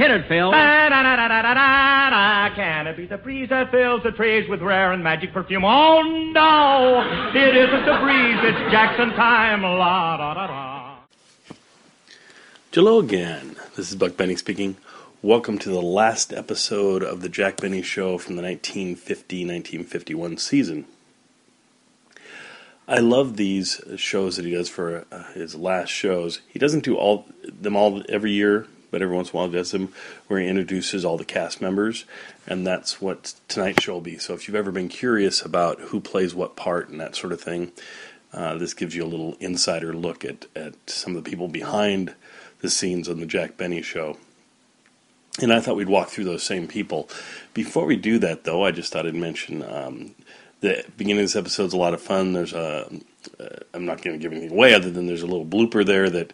Hit it, Phil. Da-da-da-da-da-da-da. Can it be the breeze that fills the trees with rare and magic perfume? Oh, no, it isn't the breeze, it's Jackson time. La-da-da-da. Hello again. This is Buck Benny speaking. Welcome to the last episode of the Jack Benny Show from the 1950-1951 season. I love these shows that he does for his last shows. He doesn't do them all every year, but every once in a while he does them where he introduces all the cast members, and that's what tonight's show will be. So if you've ever been curious about who plays what part and that sort of thing, this gives you a little insider look at some of the people behind the scenes on the Jack Benny Show. And I thought we'd walk through those same people. Before we do that, though, I just thought I'd mention the beginning of this episode's a lot of fun. There's I'm not going to give anything away other than there's a little blooper there that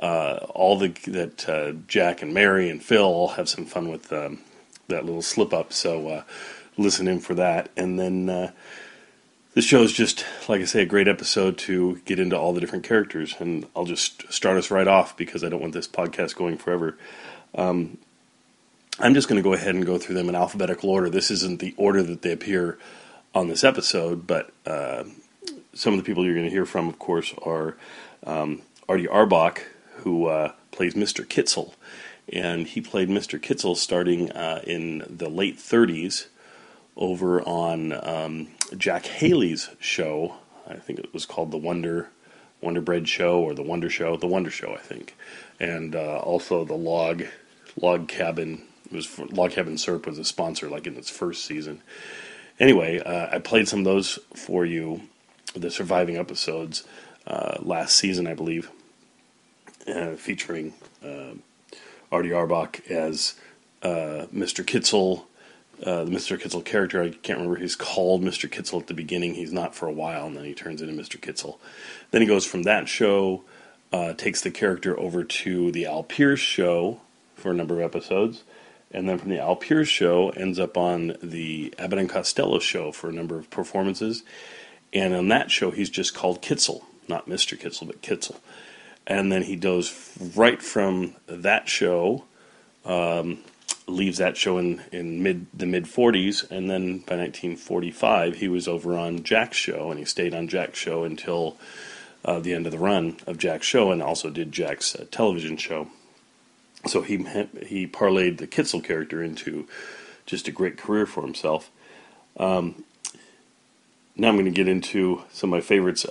Jack and Mary and Phil all have some fun with that little slip up. So listen in for that. And then this show is just, like I say, a great episode to get into all the different characters. And I'll just start us right off because I don't want this podcast going forever. I'm just going to go ahead and go through them in alphabetical order. This isn't the order that they appear on this episode, but some of the people you're going to hear from, of course, are Artie Arbach, who plays Mr. Kitzel. And he played Mr. Kitzel starting in the late 30s over on Jack Haley's show. I think it was called the Wonder Bread Show or the Wonder Show. The Wonder Show, I think. And also the Log Cabin. It was Log Cabin Syrup was a sponsor, like in its first season. Anyway, I played some of those for you, the surviving episodes, last season, I believe, featuring Artie Arbach as Mr. Kitzel, the Mr. Kitzel character. I can't remember, he's called Mr. Kitzel at the beginning. He's not for a while, and then he turns into Mr. Kitzel. Then he goes from that show, takes the character over to the Al Pierce show for a number of episodes. And then from the Al Pierce show, ends up on the Abbott and Costello show for a number of performances. And on that show, he's just called Kitzel. Not Mr. Kitzel, but Kitzel. And then he goes right from that show, leaves that show in the mid-40s, and then by 1945, he was over on Jack's show, and he stayed on Jack's show until the end of the run of Jack's show, and also did Jack's television show. So he parlayed the Kitzel character into just a great career for himself. Now I'm going to get into some of my favorites.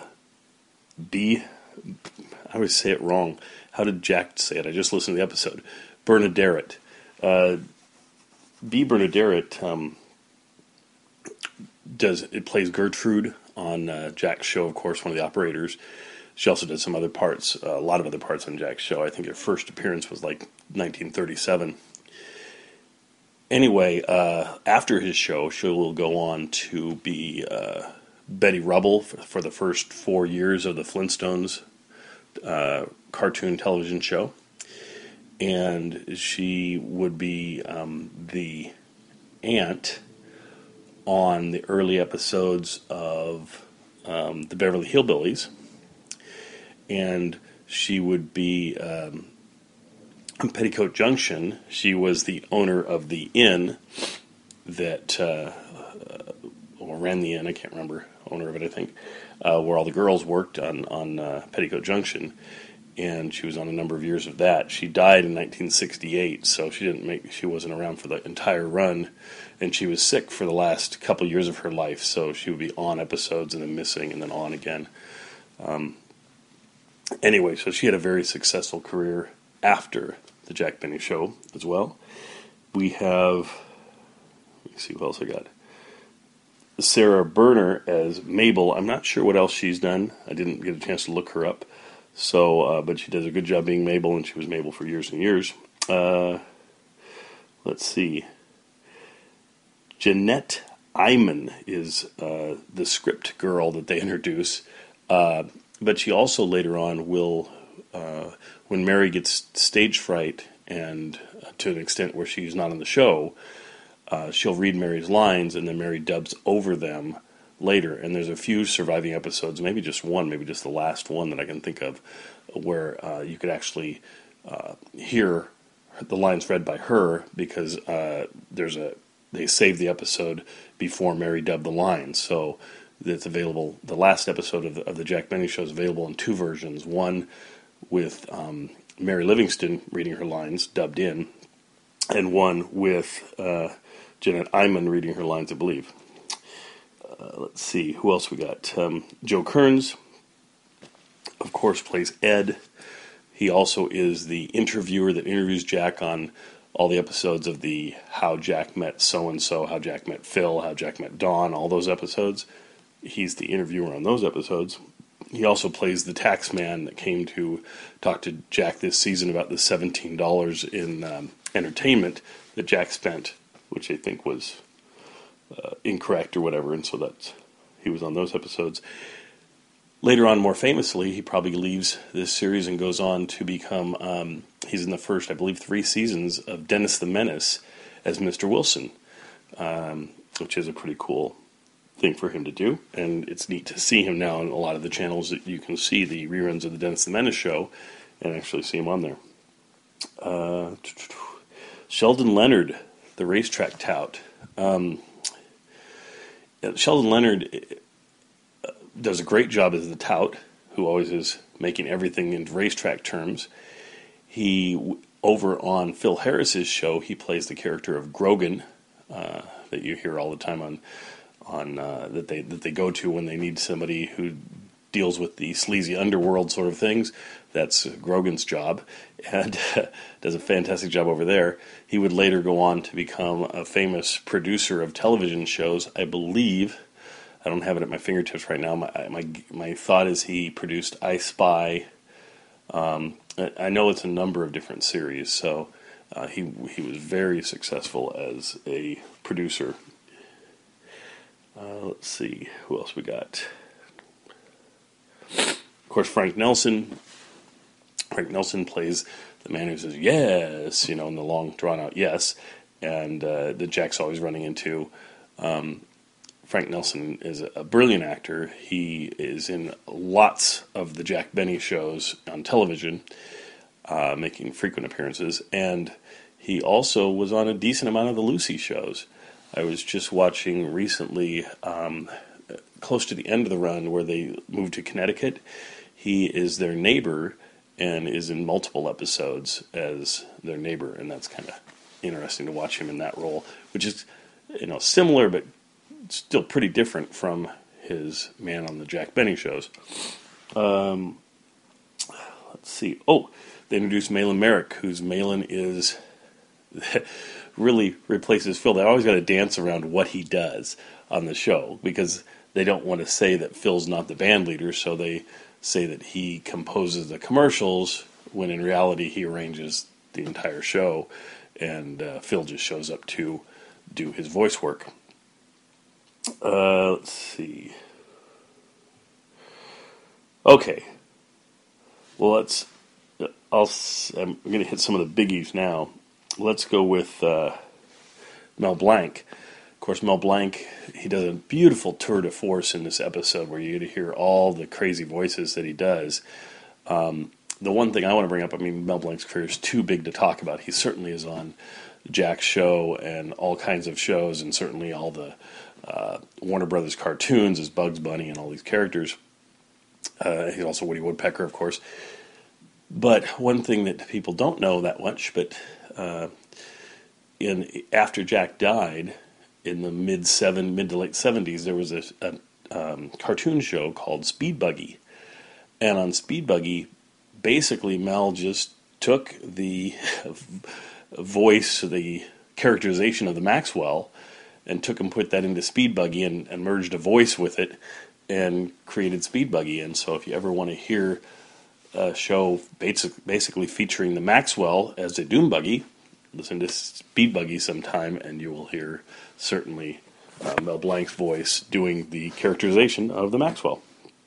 I always say it wrong. How did Jack say it? I just listened to the episode. Bernadette. B. Bernadette plays Gertrude on Jack's show, of course, one of the operators. She also did some other parts, a lot of other parts on Jack's show. I think her first appearance was like 1937. Anyway, after his show, she will go on to be Betty Rubble for the first 4 years of the Flintstones cartoon television show. And she would be the aunt on the early episodes of the Beverly Hillbillies. And she would be on Petticoat Junction. She was the owner of the inn that, or ran the inn, I can't remember, owner of it, I think, where all the girls worked on Petticoat Junction. And she was on a number of years of that. She died in 1968, so she wasn't around for the entire run, and she was sick for the last couple years of her life, so she would be on episodes and then missing and then on again. Anyway, so she had a very successful career after the Jack Benny Show as well. We have, let me see what else I got. Sarah Berner as Mabel. I'm not sure what else she's done. I didn't get a chance to look her up. So, but she does a good job being Mabel, and she was Mabel for years and years. Let's see. Jeanette Eyman is the script girl that they introduce. But she also later on will, when Mary gets stage fright, and to an extent where she's not on the show, she'll read Mary's lines, and then Mary dubs over them later. And there's a few surviving episodes, maybe just one, maybe just the last one that I can think of, where you could actually hear the lines read by her because they saved the episode before Mary dubbed the lines, so it's available. The last episode of the Jack Benny Show is available in two versions. One with Mary Livingston reading her lines dubbed in, and one with Janet Eyman reading her lines, I believe. Let's see, who else we got? Joe Kearns, of course, plays Ed. He also is the interviewer that interviews Jack on all the episodes of the How Jack Met So-and-So, How Jack Met Phil, How Jack Met Dawn, all those episodes. He's the interviewer on those episodes. He also plays the tax man that came to talk to Jack this season about the $17 in entertainment that Jack spent, which I think was incorrect or whatever, and so he was on those episodes. Later on, more famously, he probably leaves this series and goes on to become, he's in the first, I believe, 3 seasons of Dennis the Menace as Mr. Wilson, which is a pretty cool thing for him to do, and it's neat to see him now on a lot of the channels that you can see the reruns of the Dennis the Menace show and actually see him on there. Sheldon Leonard, the racetrack tout. Sheldon Leonard does a great job as the tout, who always is making everything in racetrack terms. He, over on Phil Harris's show, he plays the character of Grogan, that you hear all the time on that they go to when they need somebody who deals with the sleazy underworld sort of things. That's Grogan's job, and does a fantastic job over there. He would later go on to become a famous producer of television shows. I believe, I don't have it at my fingertips right now. My thought is he produced I Spy. I know it's a number of different series, so he was very successful as a producer. Let's see, who else we got? Of course, Frank Nelson. Frank Nelson plays the man who says yes, in the long drawn-out yes, and that Jack's always running into. Frank Nelson is a brilliant actor. He is in lots of the Jack Benny shows on television, making frequent appearances, and he also was on a decent amount of the Lucy shows. I was just watching recently, close to the end of the run, where they moved to Connecticut. He is their neighbor and is in multiple episodes as their neighbor, and that's kind of interesting to watch him in that role, which is, similar but still pretty different from his man on the Jack Benny shows. Let's see. Oh, they introduced Malin Merrick, whose Malin is really replaces Phil. They always got to dance around what he does on the show because they don't want to say that Phil's not the band leader, so they say that he composes the commercials when in reality he arranges the entire show, and Phil just shows up to do his voice work. Let's see. Okay. Well, I'm going to hit some of the biggies now. Let's go with Mel Blanc. Of course, Mel Blanc, he does a beautiful tour de force in this episode where you get to hear all the crazy voices that he does. The one thing I want to bring up, Mel Blanc's career is too big to talk about. He certainly is on Jack's show and all kinds of shows, and certainly all the Warner Brothers cartoons as Bugs Bunny and all these characters. He's also Woody Woodpecker, of course. But one thing that people don't know that much, but after Jack died in the mid to late 70s, there was a cartoon show called Speed Buggy. And on Speed Buggy, basically Mel just took the voice, the characterization of the Maxwell, and put that into Speed Buggy and merged a voice with it and created Speed Buggy. And so if you ever want to hear a show basically featuring the Maxwell as a Doom Buggy, listen to Speed Buggy sometime, and you will hear certainly Mel Blanc's voice doing the characterization of the Maxwell.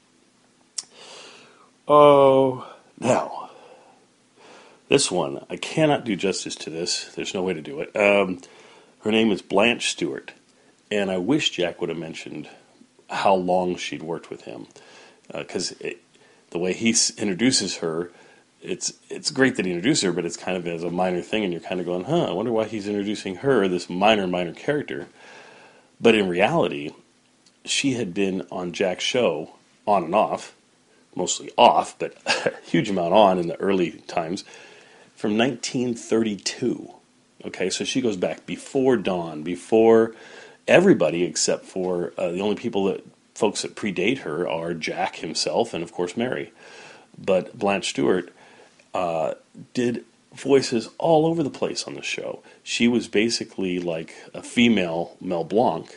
Oh, now, this one, I cannot do justice to this. There's no way to do it. Her name is Blanche Stewart, and I wish Jack would have mentioned how long she'd worked with him, because the way he introduces her it's great that he introduced her, but it's kind of as a minor thing, and you're kind of going, I wonder why he's introducing her, this minor character. But in reality, she had been on Jack's show on and off, mostly off, but a huge amount on in the early times, from 1932. Okay, so she goes back before Dawn, before everybody except for the only folks that predate her are Jack himself and, of course, Mary. But Blanche Stewart did voices all over the place on the show. She was basically like a female Mel Blanc,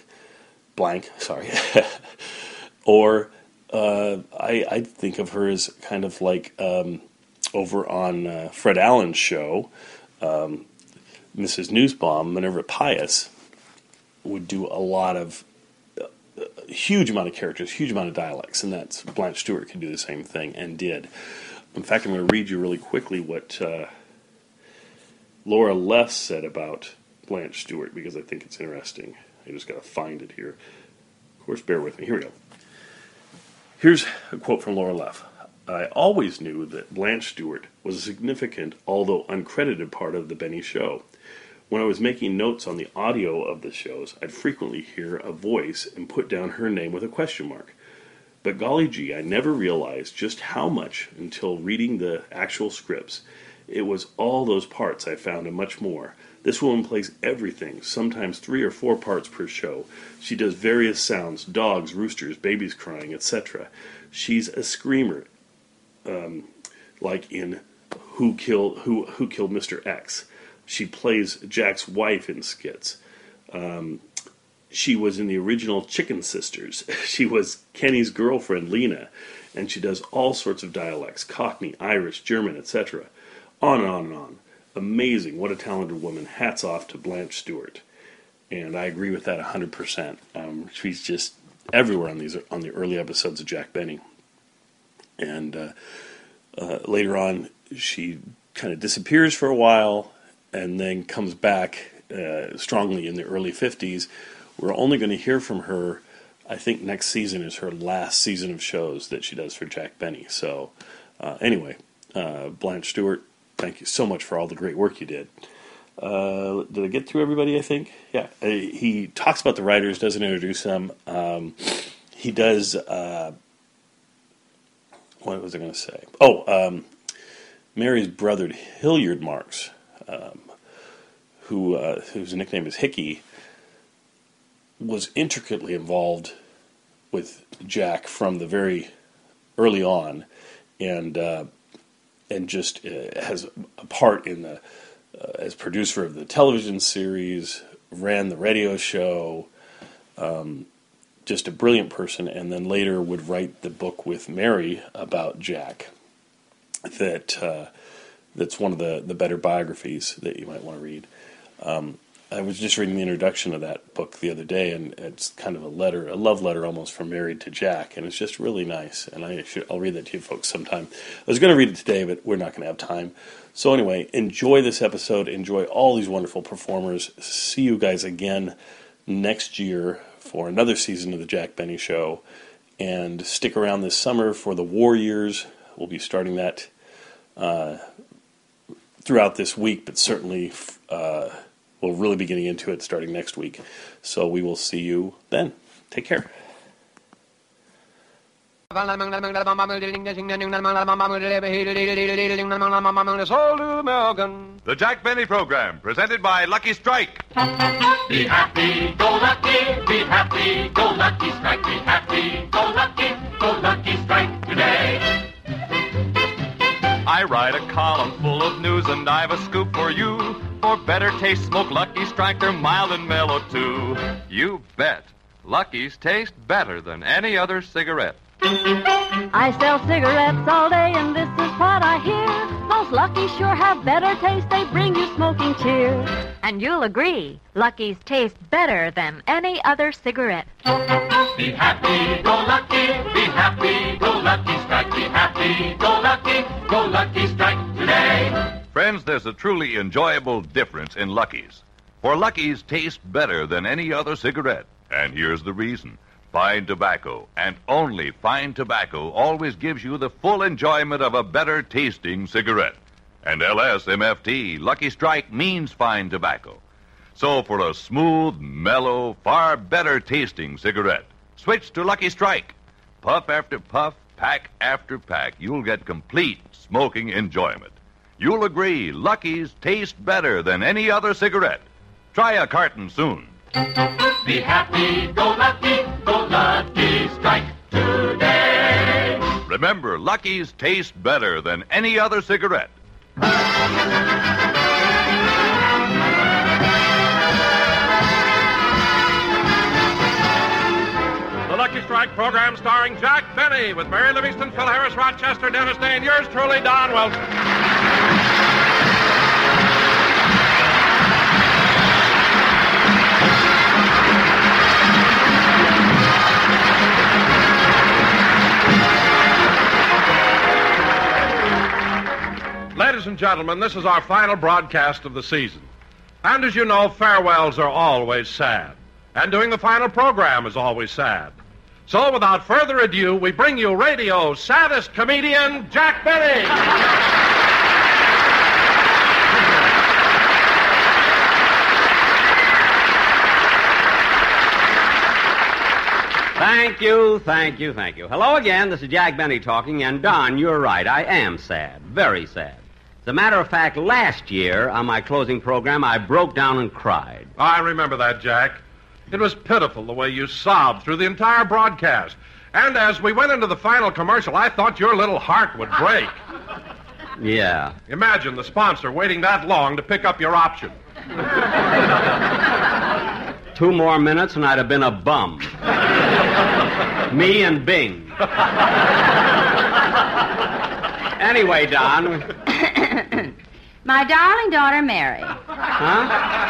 or I think of her as kind of like over on Fred Allen's show, Mrs. Newsbaum, Minerva Pius would do a lot of huge amount of characters, huge amount of dialects, and that's Blanche Stewart could do the same thing and did. In fact, I'm going to read you really quickly what Laura Leff said about Blanche Stewart because I think it's interesting. I just got to find it here. Of course, bear with me. Here we go. Here's a quote from Laura Leff. I always knew that Blanche Stewart was a significant, although uncredited part of the Benny show. When I was making notes on the audio of the shows, I'd frequently hear a voice and put down her name with a question mark. But golly gee, I never realized just how much until reading the actual scripts. It was all those parts I found and much more. This woman plays everything, sometimes 3 or 4 parts per show. She does various sounds, dogs, roosters, babies crying, etc. She's a screamer, like in Who Killed Mr. X. She plays Jack's wife in skits. She was in the original Chicken Sisters. She was Kenny's girlfriend, Lena, and she does all sorts of dialects, Cockney, Irish, German, etc. On and on and on. Amazing. What a talented woman. Hats off to Blanche Stewart. And I agree with that 100%. She's just everywhere on the early episodes of Jack Benny. And later on, she kind of disappears for a while and then comes back strongly in the early 50s. We're only going to hear from her, I think next season is her last season of shows that she does for Jack Benny. So anyway, Blanche Stewart, thank you so much for all the great work you did. Did I get through everybody, I think? Yeah. He talks about the writers, doesn't introduce them. He does, what was I going to say? Mary's brother, Hilliard Marks, whose nickname is Hickey, was intricately involved with Jack from the very early on, and just has a part in the as producer of the television series, ran the radio show, just a brilliant person, and then later would write the book with Mary about Jack. That's one of the better biographies that you might want to read. I was just reading the introduction of that book the other day, and it's kind of a love letter almost from Mary to Jack, and it's just really nice, and I'll read that to you folks sometime. I was going to read it today, but we're not going to have time. So anyway, enjoy this episode, enjoy all these wonderful performers. See you guys again next year for another season of the Jack Benny Show, and stick around this summer for the War Years. We'll be starting that throughout this week, but certainly we'll really be getting into it starting next week. So we will see you then. Take care. The Jack Benny Program, presented by Lucky Strike. Be happy, go lucky, be happy, go lucky strike, be happy, go lucky strike today. I write a column full of news and I've a scoop for you. For better taste, smoke Lucky Strike, they're mild and mellow too. You bet. Lucky's taste better than any other cigarette. I sell cigarettes all day and this is what I hear. Those Lucky's sure have better taste, they bring you smoking cheer. And you'll agree, Lucky's taste better than any other cigarette. Be happy, go lucky, be happy, go lucky strike, be happy, go lucky strike today. Friends, there's a truly enjoyable difference in Lucky's. For Lucky's taste better than any other cigarette. And here's the reason. fine tobacco, and only fine tobacco always gives you the full enjoyment of a better-tasting cigarette. And LSMFT, Lucky Strike, means fine tobacco. So for a smooth, mellow, far better-tasting cigarette, switch to Lucky Strike. Puff after puff, pack after pack, you'll get complete smoking enjoyment. You'll agree Lucky's taste better than any other cigarette. Try a carton soon. Be happy, go Lucky Strike today. Remember, Lucky's taste better than any other cigarette. The Lucky Strike program starring Jack Benny with Mary Livingston, Phil Harris, Rochester, Dennis Day, and yours truly, Don Wilson. Ladies and gentlemen, this is our final broadcast of the season. And as you know, farewells are always sad. And doing the final program is always sad. So without further ado, we bring you radio's saddest comedian, Jack Benny. Thank you. Hello again, this is Jack Benny talking, and Don, you're right, I am sad, very sad. As a matter of fact, last year, on my closing program, I broke down and cried. I remember that, Jack. It was pitiful the way you sobbed through the entire broadcast. And as we went into the final commercial, I thought your little heart would break. Yeah. Imagine the sponsor waiting that long to pick up your option. 2 more minutes and I'd have been a bum. Me and Bing. Anyway, Don. My darling daughter, Mary. Huh?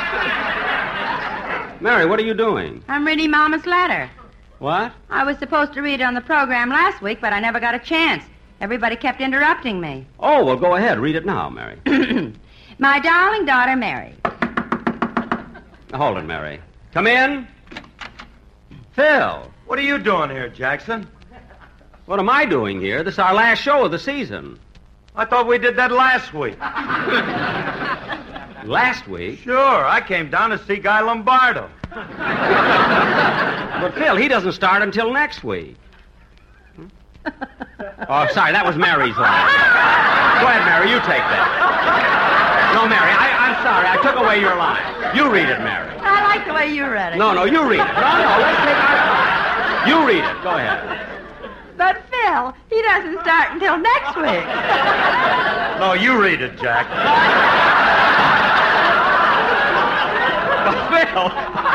Mary, what are you doing? I'm reading Mama's letter. What? I was supposed to read it on the program last week, but I never got a chance. Everybody kept interrupting me. Oh, well, go ahead. Read it now, Mary. My darling daughter, Mary. Hold it, Mary. Come in. Phil. What are you doing here, Jackson? What am I doing here? This is our last show of the season. I thought we did that last week. Last week? Sure, I came down to see Guy Lombardo. But, Phil, he doesn't start until next week. Oh, sorry, that was Mary's line. Go ahead, Mary, you take that. No, Mary, I'm sorry, I took away your line. You read it, Mary. I like the way you read it. No, you read it. No, let's take our time. You read it. Go ahead. But, Phil, he doesn't start until next week. No, you read it, Jack. Phil,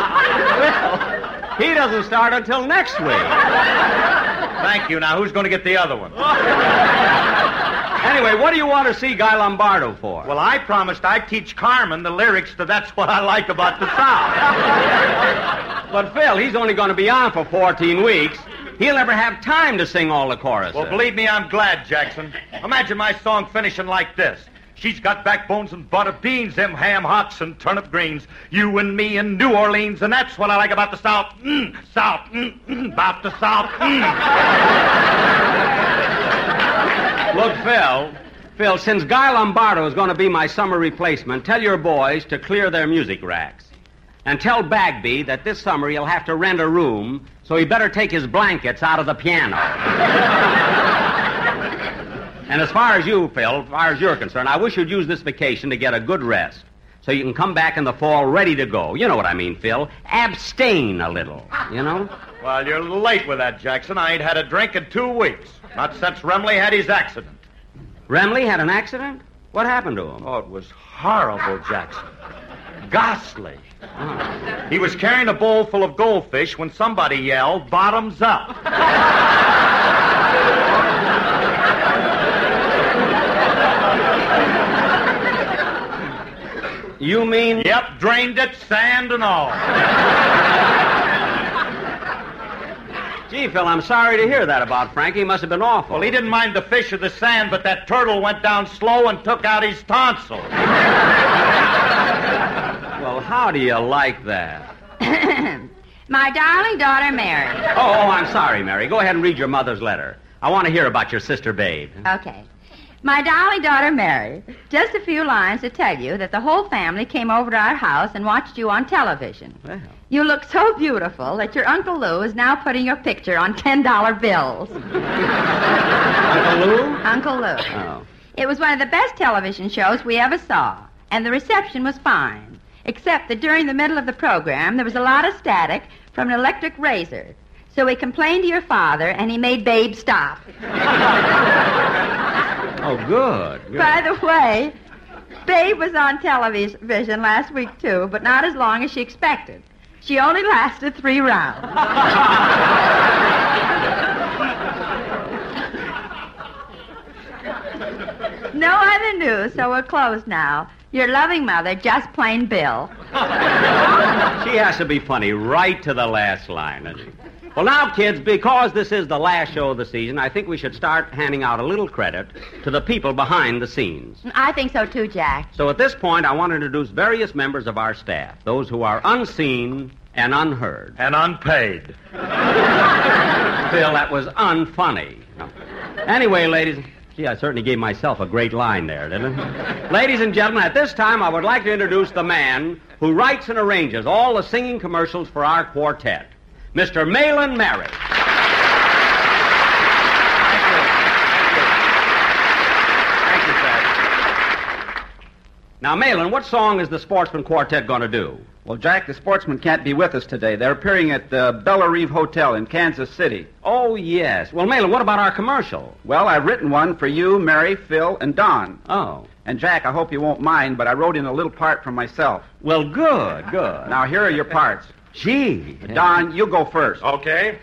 he doesn't start until next week. Thank you. Now, who's going to get the other one? Anyway, what do you want to see Guy Lombardo for? Well, I promised I'd teach Carmen the lyrics to That's What I Like About the South. But, Phil, he's only going to be on for 14 weeks. He'll never have time to sing all the choruses. Well, believe me, I'm glad, Jackson. Imagine my song finishing like this. She's got backbones and butter beans, them ham hocks and turnip greens. You and me in New Orleans, and that's what I like about the South. South, about the South. Look, Phil, since Guy Lombardo is going to be my summer replacement, tell your boys to clear their music racks. And tell Bagby that this summer he'll have to rent a room, so he better take his blankets out of the piano. And as far as you, Phil, as far as you're concerned, I wish you'd use this vacation to get a good rest, so you can come back in the fall ready to go. You know what I mean, Phil. Abstain a little, you know? Well, you're late with that, Jackson. I ain't had a drink in 2 weeks. Not since Remley had his accident. Remley had an accident? What happened to him? Oh, it was horrible, Jackson. Ghastly. Oh. He was carrying a bowl full of goldfish when somebody yelled, "Bottoms up." You mean? Yep, drained it, sand and all. Gee, Phil, I'm sorry to hear that about Frank. He must have been awful. Well, he didn't mind the fish or the sand, but that turtle went down slow and took out his tonsil. Well, how do you like that? My darling daughter, Mary. Oh, I'm sorry, Mary. Go ahead and read your mother's letter. I want to hear about your sister, Babe. Okay. My darling daughter, Mary, just a few lines to tell you that the whole family came over to our house and watched you on television. Well. You look so beautiful that your Uncle Lou is now putting your picture on $10 bills. Uncle Lou? Uncle Lou. Oh. It was one of the best television shows we ever saw, and the reception was fine, except that during the middle of the program there was a lot of static from an electric razor. So we complained to your father, and he made Babe stop. Oh, good. By the way, Babe was on television last week, too, but not as long as she expected. She only lasted 3 rounds. No other news, so we're closed now. Your loving mother, just plain Bill. She has to be funny right to the last line, doesn't she? Well, now, kids, because this is the last show of the season, I think we should start handing out a little credit to the people behind the scenes. I think so, too, Jack. So at this point, I want to introduce various members of our staff, those who are unseen and unheard. And unpaid. Phil, that was unfunny. Anyway, ladies... Gee, I certainly gave myself a great line there, didn't I? Ladies and gentlemen, at this time, I would like to introduce the man who writes and arranges all the singing commercials for our quartet, Mr. Malin Merritt. Thank you, Fred. Now, Malin, what song is the Sportsman Quartet going to do? Well, Jack, the Sportsmen can't be with us today. They're appearing at the Bella Reeve Hotel in Kansas City. Oh, yes. Well, Malin, what about our commercial? Well, I've written one for you, Mary, Phil, and Don. Oh. And, Jack, I hope you won't mind, but I wrote in a little part for myself. Well, good. Now, here are your parts. Gee. Don, you go first. Okay.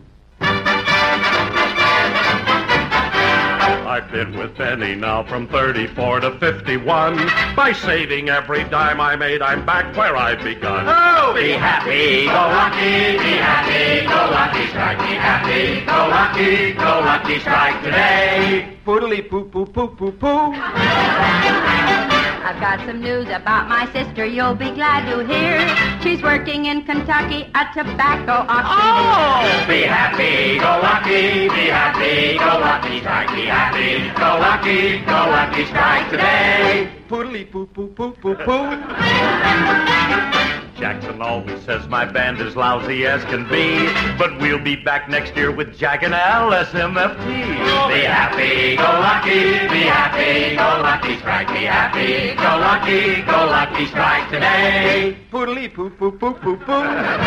I've been with Benny now from 34 to 51. By saving every dime I made, I'm back where I've begun. Oh, be happy, go lucky, be happy, go lucky, strike, be happy, go lucky, strike today. Poodly poo poo poo poo poo. I've got some news about my sister you'll be glad to hear. She's working in Kentucky, a tobacco auctioneer. Oh! Be happy, go lucky, strike, be happy, go lucky, strike today. Poodly poo poo poo poo poo. Jackson always says my band is lousy as can be, but we'll be back next year with Jack and LSMFT. Be happy, go lucky, strike, be happy, go lucky, strike today. Poodly poo poo poo poo poo.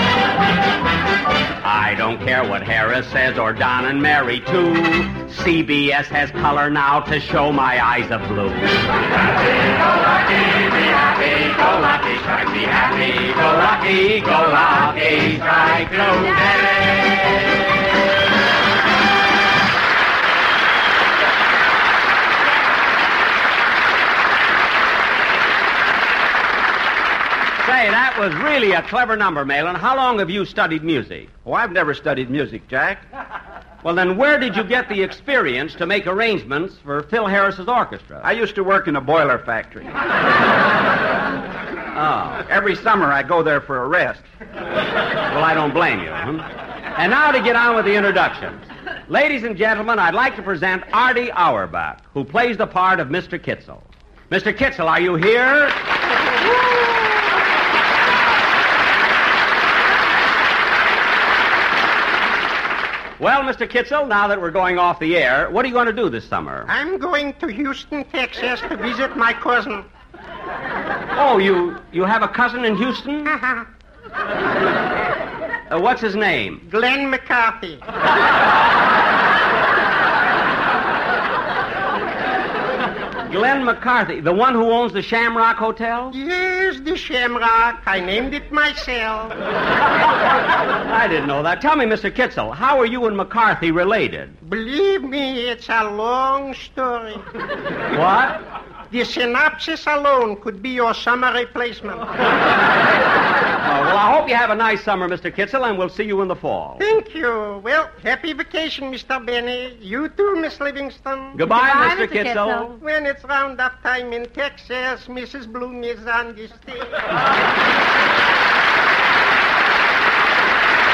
I don't care what Harris says or Don and Mary, too. CBS has color now to show my eyes of blue. Be happy, go lucky, strike, be happy, go lucky, strike today. Say, that was really a clever number, Malin. How long have you studied music? Oh, I've never studied music, Jack. Well, then where did you get the experience to make arrangements for Phil Harris's orchestra? I used to work in a boiler factory. Oh. Every summer I go there for a rest. Well, I don't blame you. And now to get on with the introductions. Ladies and gentlemen, I'd like to present Artie Auerbach, who plays the part of Mr. Kitzel. Mr. Kitzel, are you here? Well, Mr. Kitzel, now that we're going off the air, what are you going to do this summer? I'm going to Houston, Texas to visit my cousin. Oh, you have a cousin in Houston? Uh-huh. What's his name? Glenn McCarthy. Glenn McCarthy, the one who owns the Shamrock Hotel? Yes, the Shamrock. I named it myself. I didn't know that. Tell me, Mr. Kitzel, how are you and McCarthy related? Believe me, it's a long story. What? The synopsis alone could be your summer replacement. Well, I hope you have a nice summer, Mr. Kitzel, and we'll see you in the fall. Thank you. Well, happy vacation, Mr. Benny. You too, Miss Livingston. Goodbye, Mr. Kitzel. When it's round-up time in Texas, Mrs. Bloom is on the stage.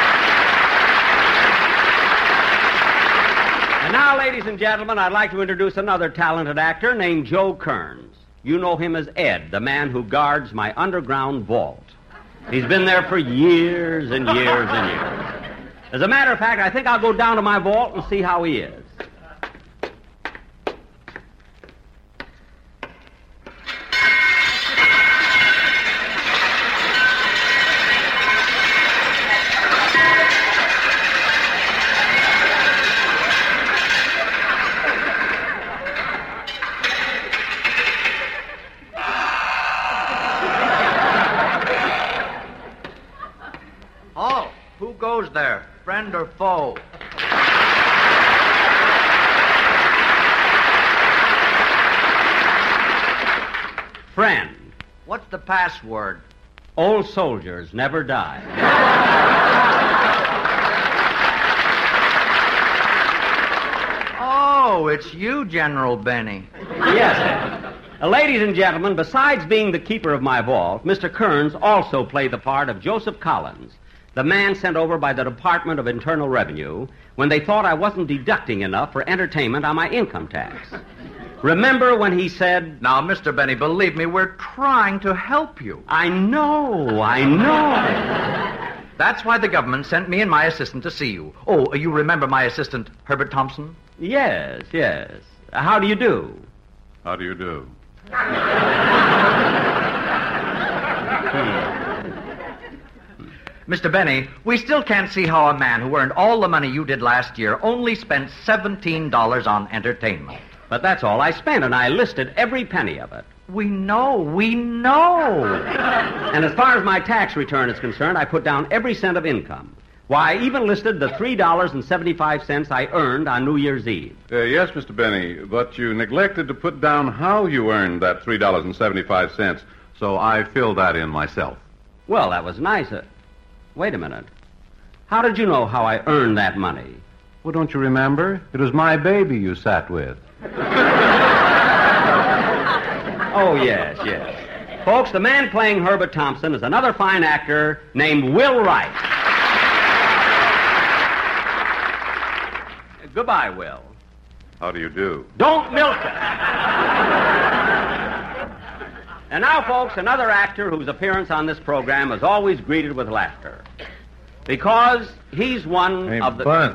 gentlemen, I'd like to introduce another talented actor named Joe Kearns. You know him as Ed, the man who guards my underground vault. He's been there for years and years and years. As a matter of fact, I think I'll go down to my vault and see how he is. There, friend or foe? Friend. What's the password? Old soldiers never die. Oh, it's you, General Benny. Yes, Ed. Ladies and gentlemen, besides being the keeper of my vault, Mr. Kearns also played the part of Joseph Collins, the man sent over by the Department of Internal Revenue when they thought I wasn't deducting enough for entertainment on my income tax. Remember when he said... Now, Mr. Benny, believe me, we're trying to help you. I know. That's why the government sent me and my assistant to see you. Oh, you remember my assistant, Herbert Thompson? Yes. How do you do? How do you do? Mr. Benny, we still can't see how a man who earned all the money you did last year only spent $17 on entertainment. But that's all I spent, and I listed every penny of it. We know. And as far as my tax return is concerned, I put down every cent of income. Why, I even listed the $3.75 I earned on New Year's Eve. Yes, Mr. Benny, but you neglected to put down how you earned that $3.75, so I filled that in myself. Well, that was nice. Wait a minute. How did you know how I earned that money? Well, don't you remember? It was my baby you sat with. Oh, yes. Folks, the man playing Herbert Thompson is another fine actor named Will Wright. Goodbye, Will. How do you do? Don't milk it. And now, folks, another actor whose appearance on this program is always greeted with laughter. Because he's one of the... Bud.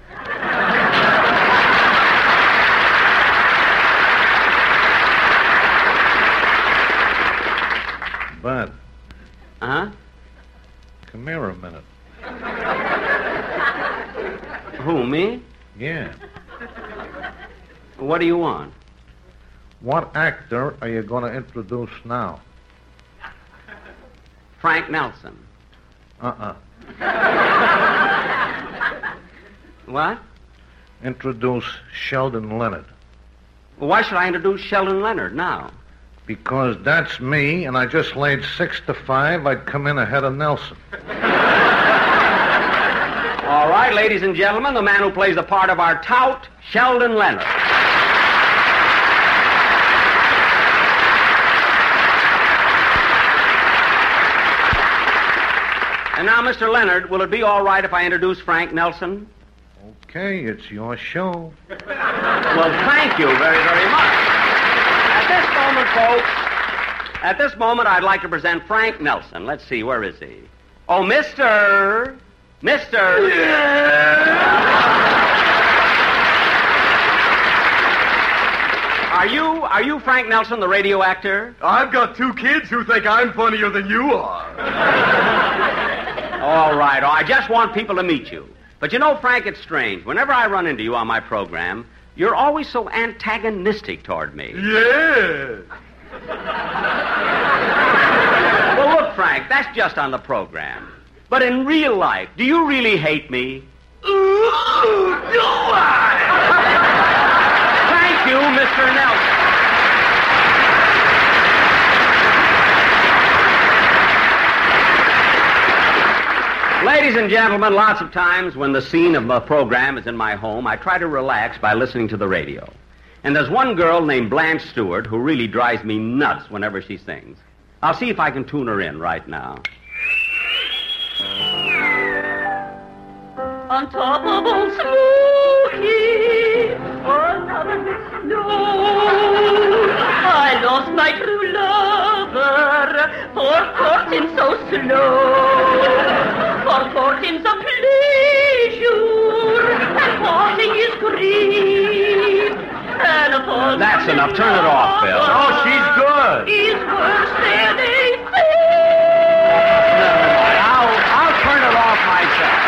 Bud. Uh-huh? Come here a minute. Who, me? Yeah. What do you want? What actor are you going to introduce now? Frank Nelson. What? Introduce Sheldon Leonard. Why should I introduce Sheldon Leonard now? Because that's me, and I just laid 6 to 5. I'd come in ahead of Nelson. All right, ladies and gentlemen, the man who plays the part of our tout, Sheldon Leonard. And now, Mr. Leonard, will it be all right if I introduce Frank Nelson? Okay, it's your show. Well, thank you very, very much. At this moment, folks, I'd like to present Frank Nelson. Let's see, where is he? Oh, Mr. Yeah. Are you Frank Nelson, the radio actor? I've got 2 kids who think I'm funnier than you are. All right. I just want people to meet you. But you know, Frank, it's strange. Whenever I run into you on my program, you're always so antagonistic toward me. Yeah. Well, look, Frank, that's just on the program. But in real life, do you really hate me? Do I? Thank you, Mr. Nelson. Ladies and gentlemen, lots of times when the scene of the program is in my home, I try to relax by listening to the radio. And there's one girl named Blanche Stewart who really drives me nuts whenever she sings. I'll see if I can tune her in right now. On top of Old Smoky, or snow. I lost my true lover for courting so slow. For courting's a pleasure, and parting is grief. And upon That's enough. Turn it off, Phil. Oh, she's good. is worse than a I'll turn it off myself.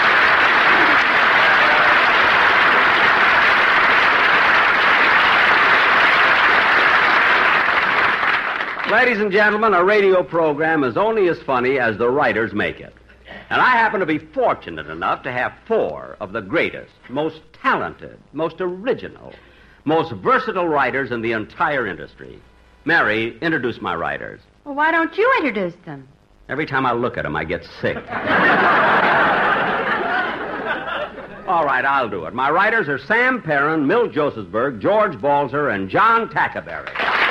Ladies and gentlemen, a radio program is only as funny as the writers make it. And I happen to be fortunate enough to have 4 of the greatest, most talented, most original, most versatile writers in the entire industry. Mary, introduce my writers. Well, why don't you introduce them? Every time I look at them, I get sick. All right, I'll do it. My writers are Sam Perrin, Milt Josephsberg, George Balzer, and John Tackaberry.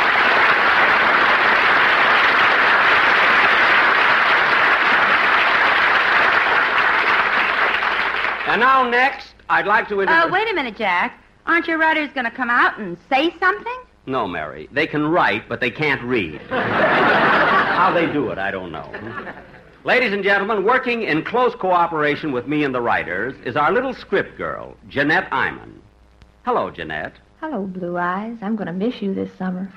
And now next, I'd like to introduce... Wait a minute, Jack. Aren't your writers going to come out and say something? No, Mary. They can write, but they can't read. How they do it, I don't know. Ladies and gentlemen, working in close cooperation with me and the writers is our little script girl, Jeanette Iman. Hello, Jeanette. Hello, Blue Eyes. I'm going to miss you this summer.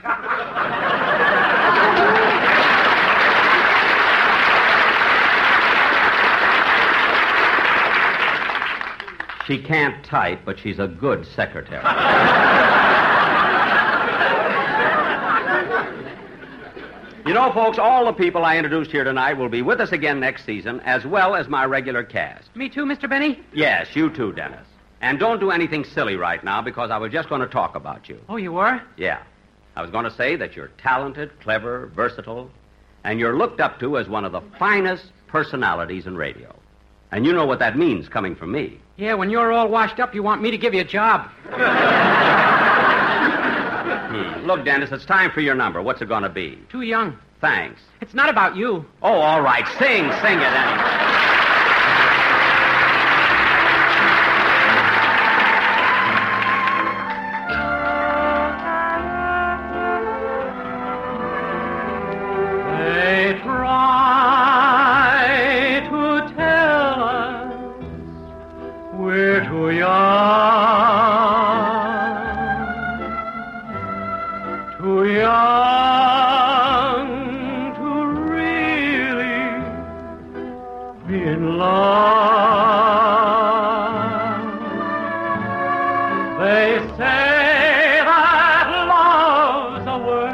She can't type, but she's a good secretary. You know, folks, all the people I introduced here tonight will be with us again next season, as well as my regular cast. Me too, Mr. Benny? Yes, you too, Dennis. And don't do anything silly right now, because I was just going to talk about you. Oh, you were? Yeah. I was going to say that you're talented, clever, versatile, and you're looked up to as one of the finest personalities in radio. And you know what that means coming from me. Yeah, when you're all washed up, you want me to give you a job. Look, Dennis, it's time for your number. What's it going to be? Too young. Thanks. It's not about you. Oh, all right. Sing it anyway. They try to tell us we're too young to really be in love. They say that love's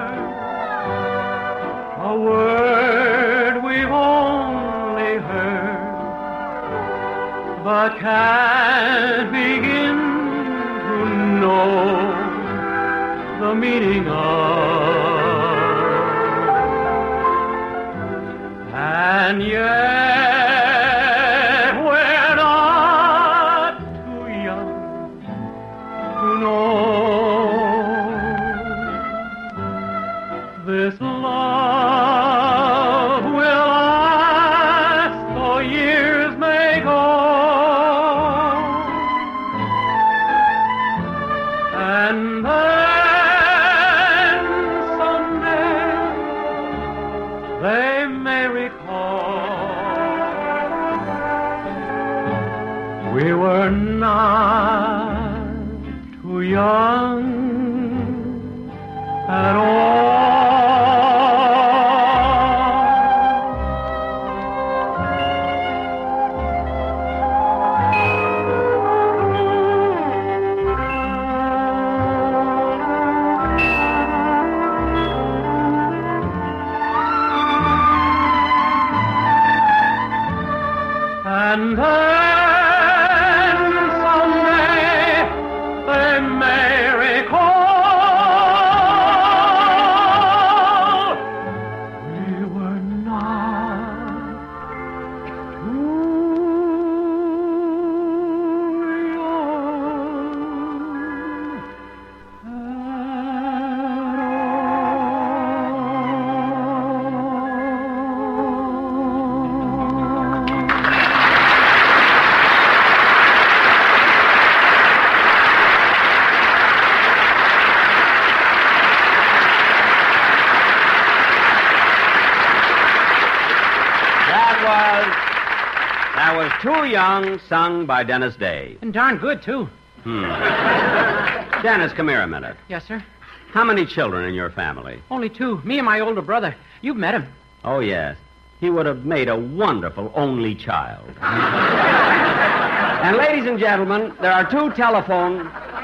a word we've only heard, but can't begin to know the meaning of. And yet we're not too young to know this love will last though years may go. And then someday they may recall we were not too young at all. And then someday they may recall That was Too Young, sung by Dennis Day. And darn good, too. Dennis, come here a minute. Yes, sir? How many children in your family? Only 2. Me and my older brother. You've met him. Oh, yes. He would have made a wonderful only child. And ladies and gentlemen, there are two telephone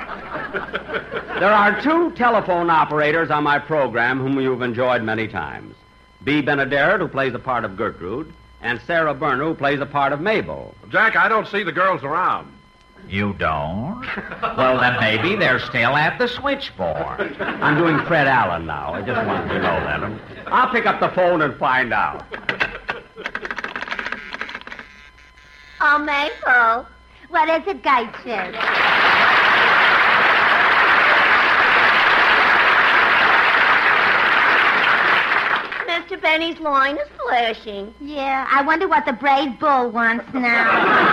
operators on my program whom you've enjoyed many times. Bea Benaderet, who plays the part of Gertrude, and Sarah Berner, who plays the part of Mabel. Jack, I don't see the girls around. You don't? Well, then maybe they're still at the switchboard. I'm doing Fred Allen now. I just wanted to know that. I'll pick up the phone and find out. Oh, Mabel. What is it, Gertrude? Mr. Benny's loin is flashing. Yeah, I wonder what the brave bull wants now.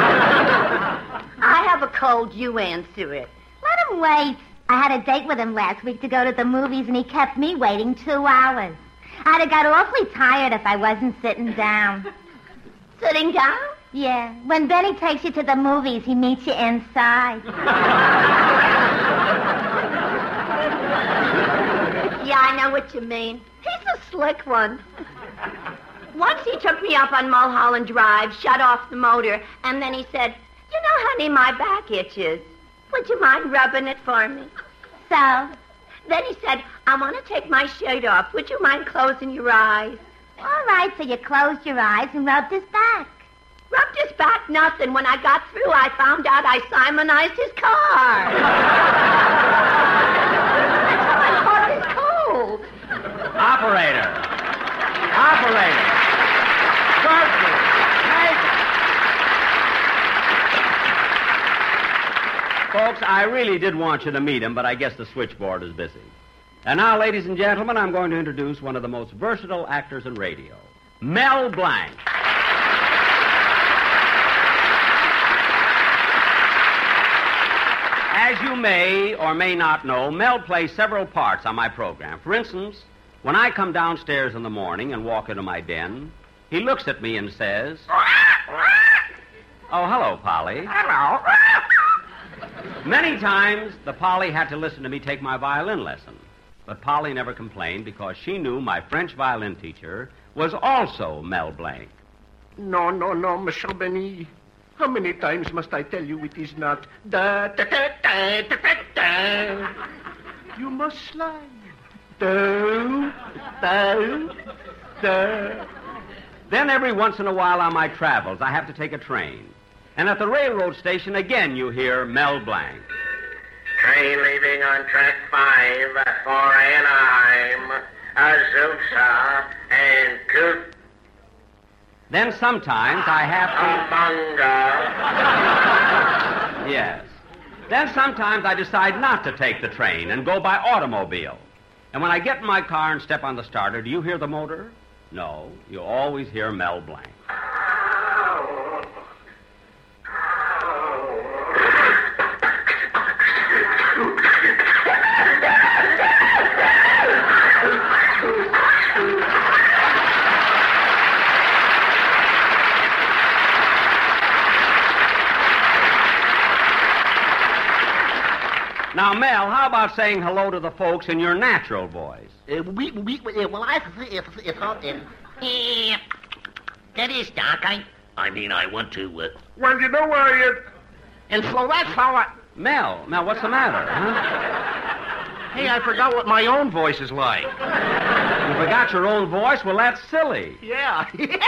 I have a cold. You answer it. Let him wait. I had a date with him last week to go to the movies, and he kept me waiting 2 hours. I'd have got awfully tired if I wasn't sitting down. Sitting down? Yeah. When Benny takes you to the movies, he meets you inside. Yeah, I know what you mean. He's a slick one. Once he took me up on Mulholland Drive, shut off the motor, and then he said, "You know, honey, my back itches. Would you mind rubbing it for me?" So? Then he said, "I want to take my shirt off. Would you mind closing your eyes?" All right, so you closed your eyes and rubbed his back. Rubbed his back? Nothing. When I got through, I found out I Simonized his car. That's how I caught his cold. Operator. Gertrude. Folks, I really did want you to meet him, but I guess the switchboard is busy. And now, ladies and gentlemen, I'm going to introduce one of the most versatile actors in radio, Mel Blanc. As you may or may not know, Mel plays several parts on my program. For instance, when I come downstairs in the morning and walk into my den, he looks at me and says, "Oh, hello, Polly." Hello. Many times, the Polly had to listen to me take my violin lesson. But Polly never complained because she knew my French violin teacher was also Mel Blanc. No, Monsieur Benny. How many times must I tell you it is not da da da da da da da? You must slide. Da da da. Then every once in a while on my travels, I have to take a train. And at the railroad station, again, you hear Mel Blanc. Train leaving on track 5 for Anaheim, Azusa, and Coop. Then sometimes I have to... Yes. Then sometimes I decide not to take the train and go by automobile. And when I get in my car and step on the starter, do you hear the motor? No, you always hear Mel Blanc. Now, Mel, how about saying hello to the folks in your natural voice? That is, Doc. I mean, I want to, Well, you know where he is. And so that's how I... Mel, what's the matter, huh? Hey, I forgot what my own voice is like. You forgot your own voice? Well, that's silly. Yeah.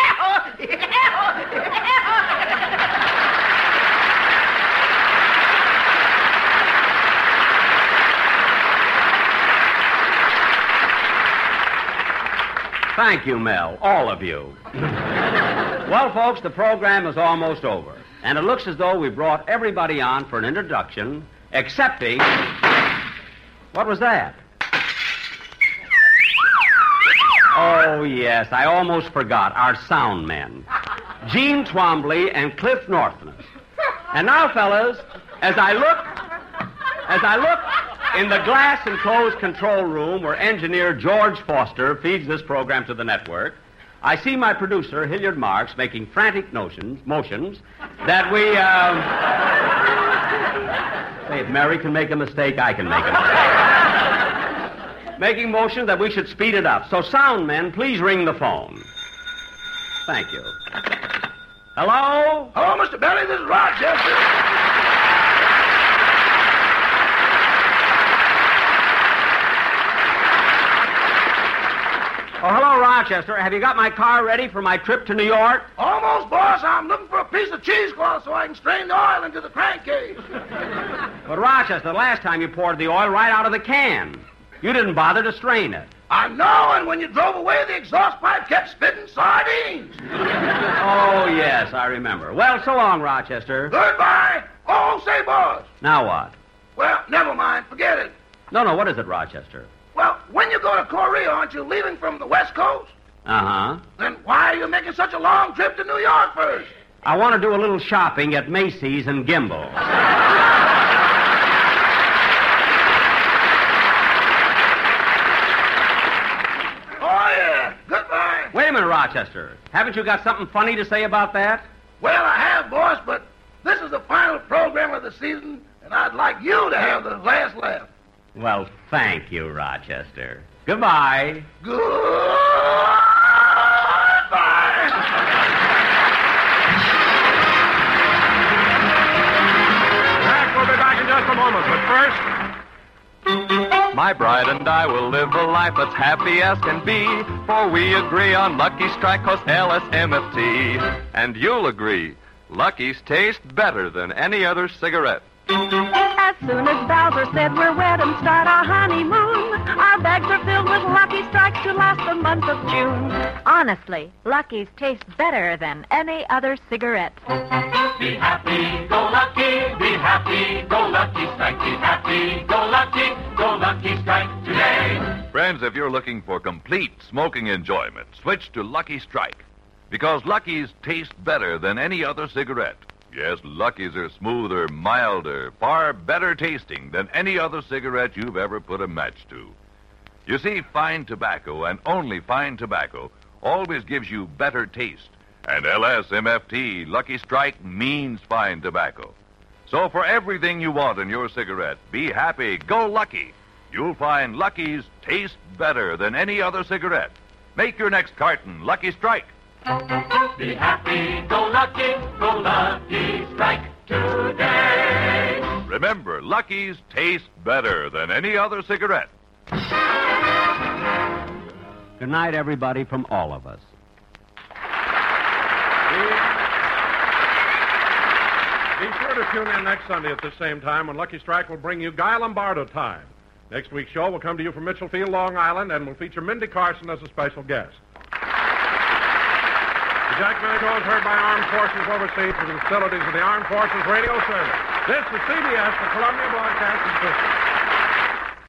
Thank you, Mel, all of you. Well, folks, the program is almost over, and it looks as though we brought everybody on for an introduction, excepting... What was that? Oh, yes, I almost forgot. Our sound men, Gene Twombly and Cliff Northman. And now, fellas, as I look in the glass-enclosed control room where engineer George Foster feeds this program to the network, I see my producer, Hilliard Marks, making frantic motions that we, say, if Mary can make a mistake, I can make a mistake. Making motions that we should speed it up. So, sound men, please ring the phone. Thank you. Hello? Hello, Mr. Belly. This is Rochester. Oh, hello, Rochester. Have you got my car ready for my trip to New York? Almost, boss. I'm looking for a piece of cheesecloth so I can strain the oil into the crankcase. But, Rochester, the last time you poured the oil right out of the can. You didn't bother to strain it. I know, and when you drove away, the exhaust pipe kept spitting sardines. Oh, yes, I remember. Well, so long, Rochester. Goodbye. Oh, say, boss. Now what? Well, never mind. Forget it. No, what is it, Rochester? Well, when you go to Korea, aren't you leaving from the West Coast? Uh-huh. Then why are you making such a long trip to New York first? I want to do a little shopping at Macy's and Gimbel. Oh, yeah. Goodbye. Wait a minute, Rochester. Haven't you got something funny to say about that? Well, I have, boss, but this is the final program of the season, and I'd like you to have the last laugh. Well, thank you, Rochester. Goodbye. Goodbye. Jack, we'll be back in just a moment, but first... My bride and I will live a life that's happy as can be, for we agree on Lucky Strike 'cause LSMFT. And you'll agree, Lucky's taste better than any other cigarette. As soon as Bowser said we're wed and start our honeymoon, our bags are filled with Lucky Strikes to last the month of June. Honestly, Lucky's taste better than any other cigarette. Be happy, go lucky, be happy, go Lucky Strike. Be happy, go Lucky Strike today. Friends, if you're looking for complete smoking enjoyment, switch to Lucky Strike. Because Lucky's taste better than any other cigarette. Yes, Lucky's are smoother, milder, far better tasting than any other cigarette you've ever put a match to. You see, fine tobacco, and only fine tobacco, always gives you better taste. And LSMFT, Lucky Strike, means fine tobacco. So for everything you want in your cigarette, be happy, go Lucky. You'll find Lucky's taste better than any other cigarette. Make your next carton Lucky Strike. Be happy, go Lucky Strike today. Remember, Lucky's taste better than any other cigarette. Good night, everybody, from all of us. Be sure to tune in next Sunday at the same time when Lucky Strike will bring you Guy Lombardo Time. Next week's show will come to you from Mitchell Field, Long Island, and will feature Mindy Carson as a special guest. The Jack Benny Show is heard by Armed Forces overseas from the facilities of the Armed Forces Radio Service. This is CBS, the Columbia Broadcasting System.